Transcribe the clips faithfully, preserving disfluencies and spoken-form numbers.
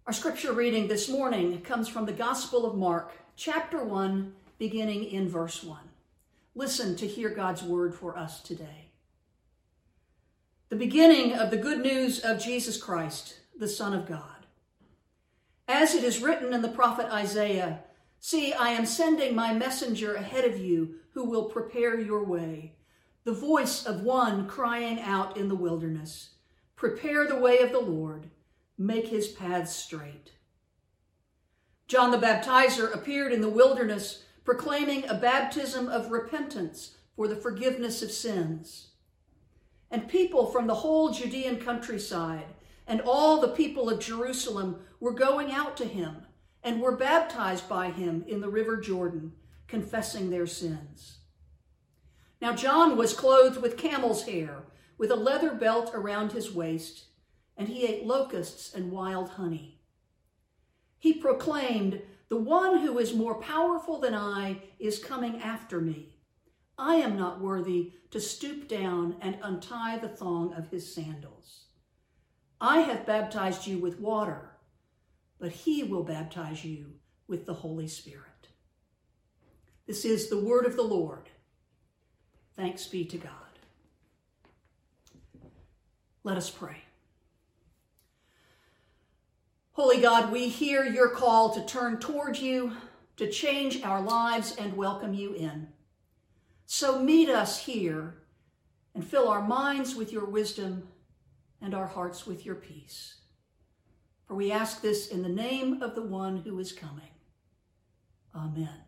Our scripture reading this morning comes from the Gospel of Mark, chapter one, beginning in verse one. Listen to hear God's word for us today. The beginning of the good news of Jesus Christ, the Son of God. As it is written in the prophet Isaiah, "See, I am sending my messenger ahead of you who will prepare your way, the voice of one crying out in the wilderness, prepare the way of the Lord, make his paths straight." John the Baptizer appeared in the wilderness proclaiming a baptism of repentance for the forgiveness of sins. And people from the whole Judean countryside and all the people of Jerusalem were going out to him and were baptized by him in the river Jordan, confessing their sins. Now John was clothed with camel's hair, with a leather belt around his waist, and he ate locusts and wild honey. He proclaimed, "The one who is more powerful than I is coming after me. I am not worthy to stoop down and untie the thong of his sandals. I have baptized you with water, but he will baptize you with the Holy Spirit." This is the word of the Lord. Thanks be to God. Let us pray. Holy God, we hear your call to turn toward you, to change our lives and welcome you in. So meet us here and fill our minds with your wisdom and our hearts with your peace. For we ask this in the name of the one who is coming. Amen.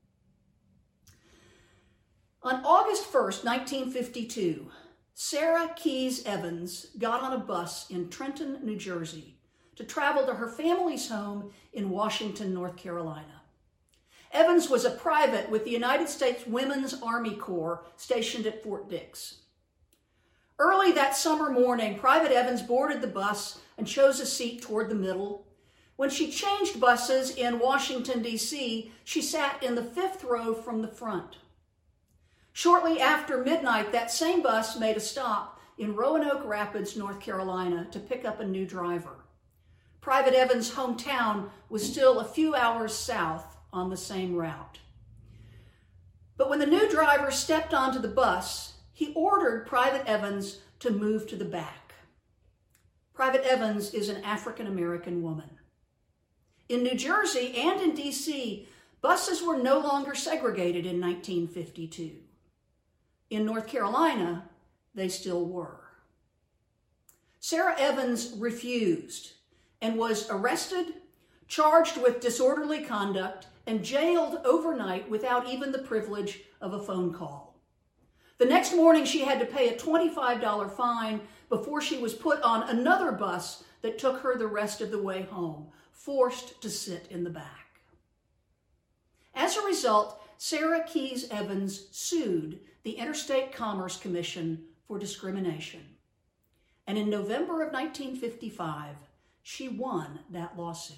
On August first, nineteen fifty-two, Sarah Keyes Evans got on a bus in Trenton, New Jersey, to travel to her family's home in Washington, North Carolina. Evans was a private with the United States Women's Army Corps stationed at Fort Dix. Early that summer morning, Private Evans boarded the bus and chose a seat toward the middle. When she changed buses in Washington, D C, she sat in the fifth row from the front. Shortly after midnight, that same bus made a stop in Roanoke Rapids, North Carolina, to pick up a new driver. Private Evans' hometown was still a few hours south on the same route. But when the new driver stepped onto the bus, he ordered Private Evans to move to the back. Private Evans is an African-American woman. In New Jersey and in D C, buses were no longer segregated in nineteen fifty-two. In North Carolina, they still were. Sarah Evans refused and was arrested, charged with disorderly conduct, and jailed overnight without even the privilege of a phone call. The next morning, she had to pay a twenty-five dollars fine before she was put on another bus that took her the rest of the way home, forced to sit in the back. As a result, Sarah Keyes Evans sued the Interstate Commerce Commission for discrimination. And in November of nineteen fifty-five, she won that lawsuit.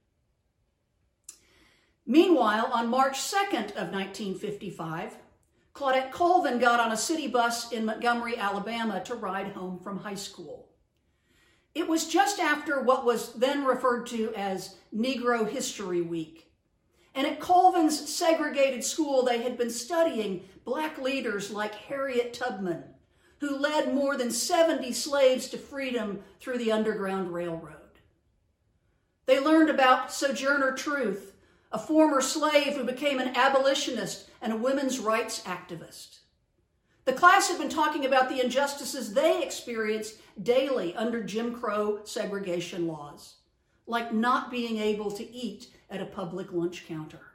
Meanwhile, on March second of nineteen fifty-five, Claudette Colvin got on a city bus in Montgomery, Alabama to ride home from high school. It was just after what was then referred to as Negro History Week. And at Colvin's segregated school, they had been studying black leaders like Harriet Tubman, who led more than seventy slaves to freedom through the Underground Railroad. They learned about Sojourner Truth, a former slave who became an abolitionist and a women's rights activist. The class had been talking about the injustices they experienced daily under Jim Crow segregation laws, like not being able to eat at a public lunch counter.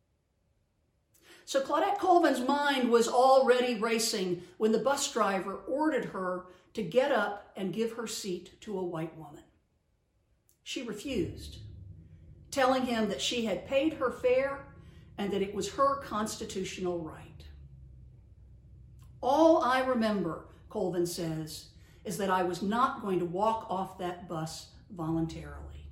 So Claudette Colvin's mind was already racing when the bus driver ordered her to get up and give her seat to a white woman. She refused, telling him that she had paid her fare and that it was her constitutional right. "All I remember," Colvin says, "is that I was not going to walk off that bus voluntarily."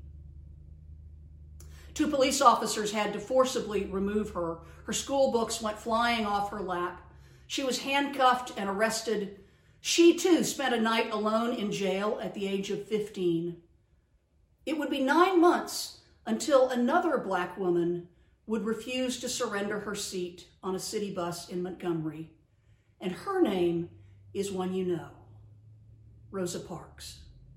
Two police officers had to forcibly remove her. Her school books went flying off her lap. She was handcuffed and arrested. She too spent a night alone in jail at the age of fifteen. It would be nine months until another black woman would refuse to surrender her seat on a city bus in Montgomery, and her name is one you know, Rosa Parks.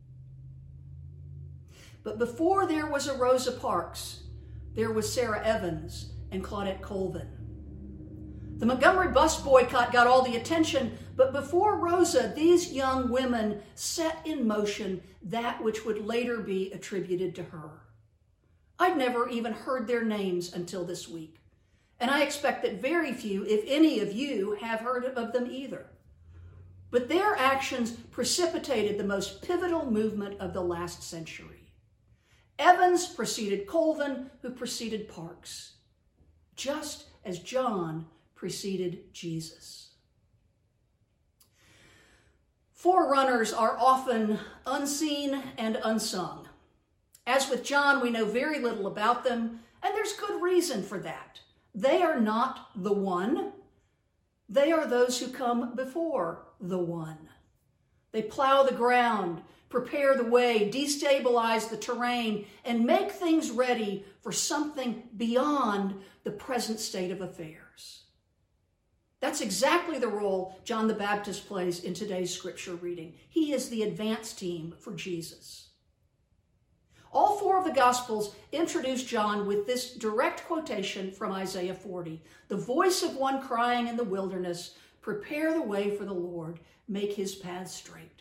But before there was a Rosa Parks, there was Sarah Evans and Claudette Colvin. The Montgomery bus boycott got all the attention, but before Rosa, these young women set in motion that which would later be attributed to her. I'd never even heard their names until this week, and I expect that very few, if any of you, have heard of them either. But their actions precipitated the most pivotal movement of the last century. Evans preceded Colvin, who preceded Parks, just as John preceded Jesus. Forerunners are often unseen and unsung. As with John, we know very little about them, and there's good reason for that. They are not the one. They are those who come before the one. They plow the ground, prepare the way, destabilize the terrain, and make things ready for something beyond the present state of affairs. That's exactly the role John the Baptist plays in today's scripture reading. He is the advance team for Jesus. All four of the Gospels introduce John with this direct quotation from Isaiah forty. The voice of one crying in the wilderness, prepare the way for the Lord, make his paths straight.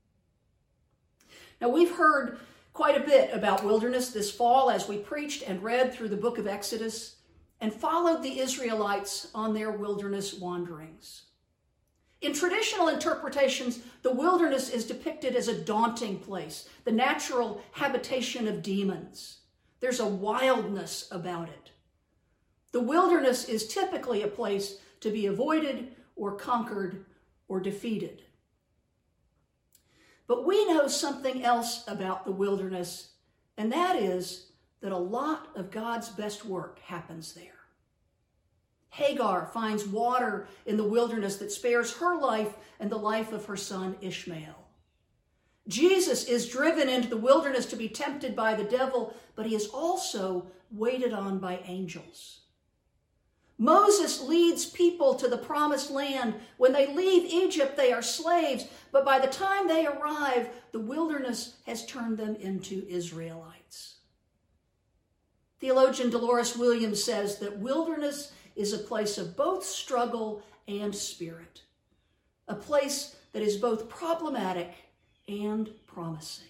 Now, we've heard quite a bit about wilderness this fall as we preached and read through the book of Exodus and followed the Israelites on their wilderness wanderings. In traditional interpretations, the wilderness is depicted as a daunting place, the natural habitation of demons. There's a wildness about it. The wilderness is typically a place to be avoided or conquered or defeated. But we know something else about the wilderness, and that is that a lot of God's best work happens there. Hagar finds water in the wilderness that spares her life and the life of her son Ishmael. Jesus is driven into the wilderness to be tempted by the devil, but he is also waited on by angels. Moses leads people to the promised land. When they leave Egypt, they are slaves, but by the time they arrive, the wilderness has turned them into Israelites. Theologian Dolores Williams says that wilderness is a place of both struggle and spirit, a place that is both problematic and promising.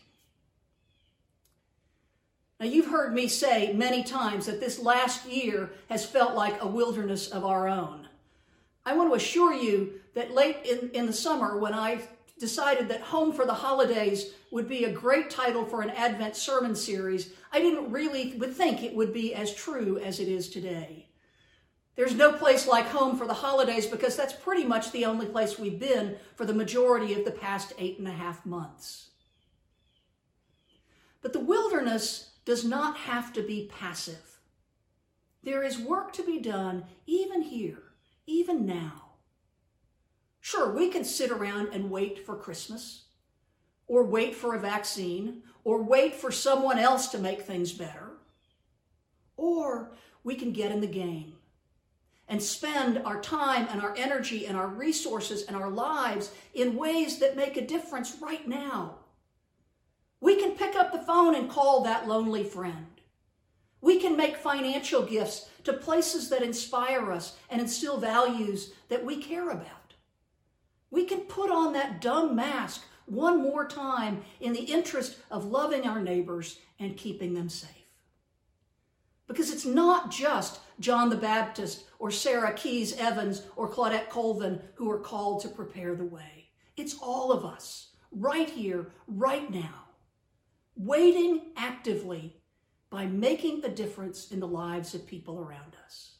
Now, you've heard me say many times that this last year has felt like a wilderness of our own. I want to assure you that late in, in the summer, when I decided that Home for the Holidays would be a great title for an Advent sermon series, I didn't really would think it would be as true as it is today. There's no place like home for the holidays because that's pretty much the only place we've been for the majority of the past eight and a half months. But the wilderness does not have to be passive. There is work to be done even here, even now. Sure, we can sit around and wait for Christmas, or wait for a vaccine, or wait for someone else to make things better. Or we can get in the game and spend our time and our energy and our resources and our lives in ways that make a difference right now. We can pick up the phone and call that lonely friend. We can make financial gifts to places that inspire us and instill values that we care about. We can put on that dumb mask one more time in the interest of loving our neighbors and keeping them safe. Because it's not just John the Baptist or Sarah Keyes Evans or Claudette Colvin who are called to prepare the way. It's all of us, right here, right now, waiting actively by making a difference in the lives of people around us.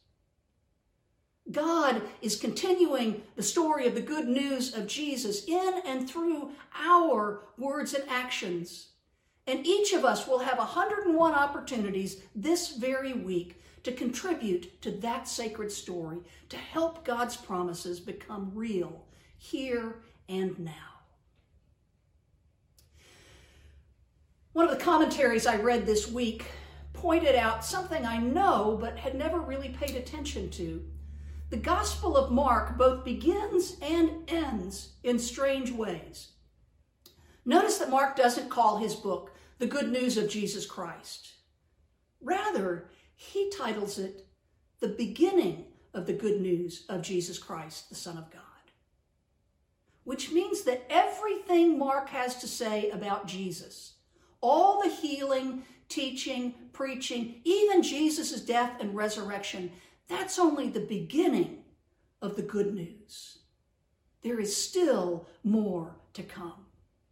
God is continuing the story of the good news of Jesus in and through our words and actions. And each of us will have one hundred and one opportunities this very week to contribute to that sacred story, to help God's promises become real here and now. One of the commentaries I read this week pointed out something I know but had never really paid attention to. The Gospel of Mark both begins and ends in strange ways. Notice that Mark doesn't call his book The Good News of Jesus Christ. Rather, he titles it The Beginning of the Good News of Jesus Christ, the Son of God. Which means that everything Mark has to say about Jesus, all the healing, teaching, preaching, even Jesus' death and resurrection, that's only the beginning of the good news. There is still more to come.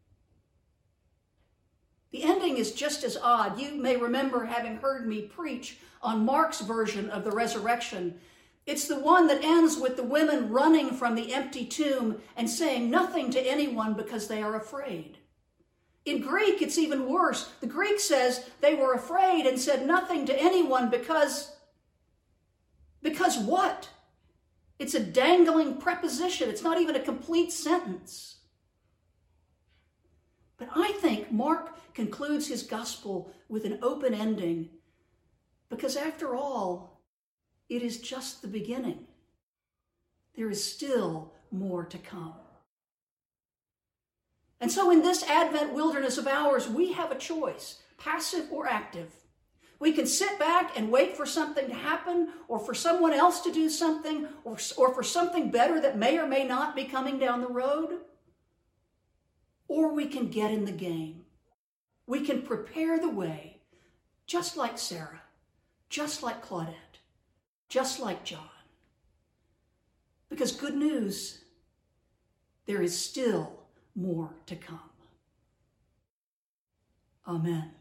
The ending is just as odd. You may remember having heard me preach on Mark's version of the resurrection. It's the one that ends with the women running from the empty tomb and saying nothing to anyone because they are afraid. In Greek, it's even worse. The Greek says they were afraid and said nothing to anyone because, because what? It's a dangling preposition. It's not even a complete sentence. But I think Mark concludes his gospel with an open ending because after all, it is just the beginning. There is still more to come. And so in this Advent wilderness of ours, we have a choice, passive or active. We can sit back and wait for something to happen or for someone else to do something or, or for something better that may or may not be coming down the road. Or we can get in the game. We can prepare the way, just like Sarah, just like Claudette, just like John. Because good news, there is still more to come. Amen.